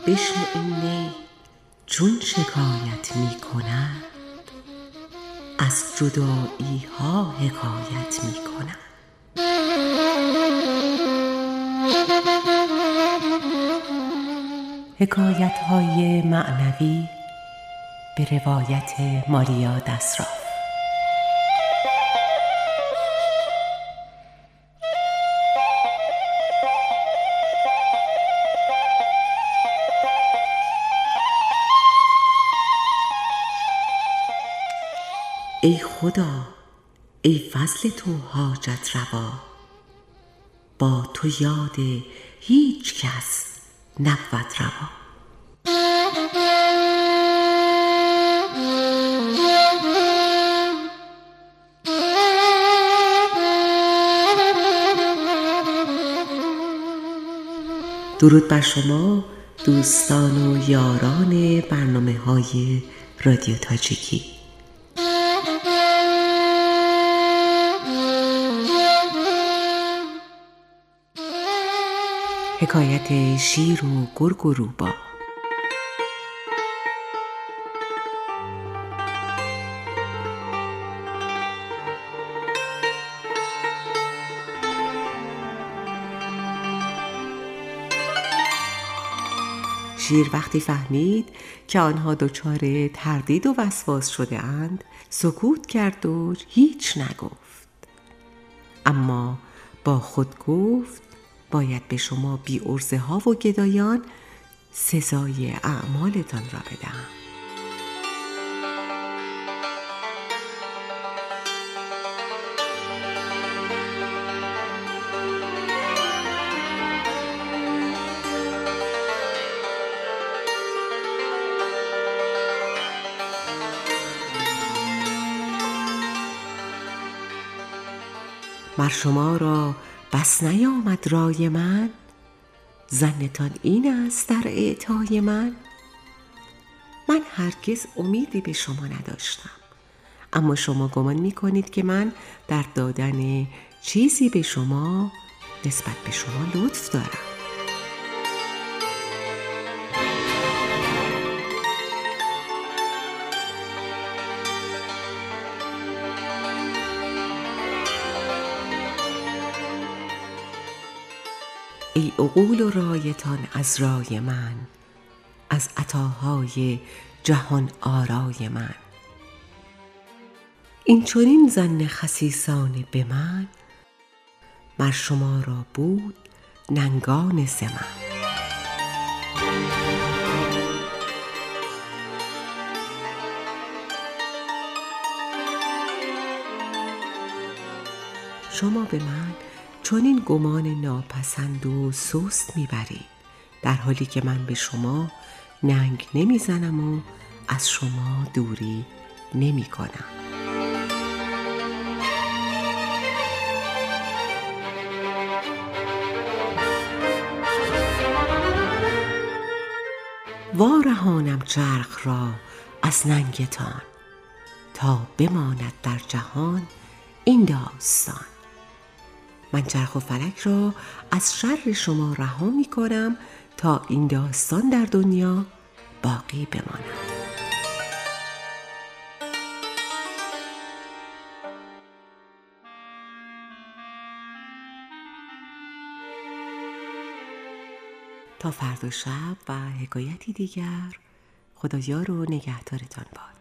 بشنو این نی چون شکایت می کند، از جدایی ها حکایت می کند. حکایت های معنوی به روایت ماریا دسراف. ای خدا، ای فضل تو حاجت روا، با تو یاد هیچ کس نبود روا. درود بر شما دوستان و یاران برنامه‌های رادیو تاجیکی. حکایت شیر و گرگ و روباه. شیر وقتی فهمید که آنها دچار تردید و وسواس شده اند، سکوت کرد و هیچ نگفت. اما با خود گفت باید به شما بی عرضه ها و گدایان سزای اعمالتان را بدهم. مر شما را بس نیامد رای من، ظنتان این است در اعطای من هرگز امیدی به شما نداشتم، اما شما گمان می کنید که من در دادن چیزی به شما نسبت به شما لطف دارم. ای عقول و رایتان از رای من، از عطاهای جهان آرای من. این چنین ظن خسیسانه به من، مر شما را بود ننگان ز من. شما به من چنین گمان ناپسند و سست میبرید، در حالی که من به شما ننگ نمیزنم و از شما دوری نمی کنم. وارهانم چرخ را از ننگتان، تا بماند در جهان این داستان. من چرخ و فلک را از شر شما رها می کنم تا این داستان در دنیا باقی بماند. تا فردا شب و حکایتی دیگر، خدایار و نگهدارتان باد.